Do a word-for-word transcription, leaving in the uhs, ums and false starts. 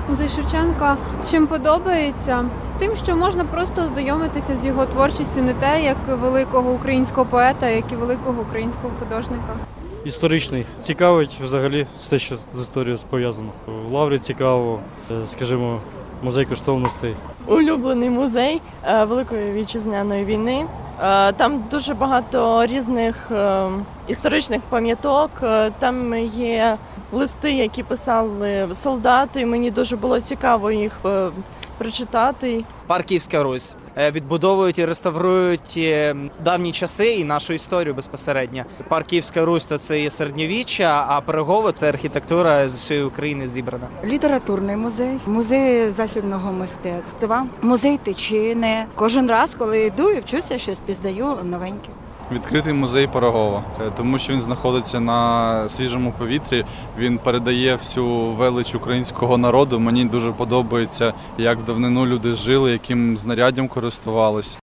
Музей Шевченка чим подобається? Тим, що можна просто ознайомитися з його творчістю не те, як великого українського поета, як і великого українського художника. Історичний. Цікавить взагалі все, що з історією пов'язано. В Лаврі цікаво, скажімо, музей коштовностей. Улюблений музей Великої Вітчизняної війни. Там дуже багато різних історичних пам'яток. Там є листи, які писали солдати. Мені дуже було цікаво їх прочитати. Парк Київська Русь. Відбудовують і реставрують давні часи і нашу історію безпосередньо. Парк Київська Русь – то це є середньовіччя, а Пирогово – це архітектура з усієї України зібрана. Літературний музей, музей західного мистецтва, музей Тичини. Кожен раз, коли йду і вчуся, щось пізнаю новеньке. Відкритий музей Пирогова, тому що він знаходиться на свіжому повітрі, він передає всю велич українського народу. Мені дуже подобається, як в давнину люди жили, яким знаряддям користувалися.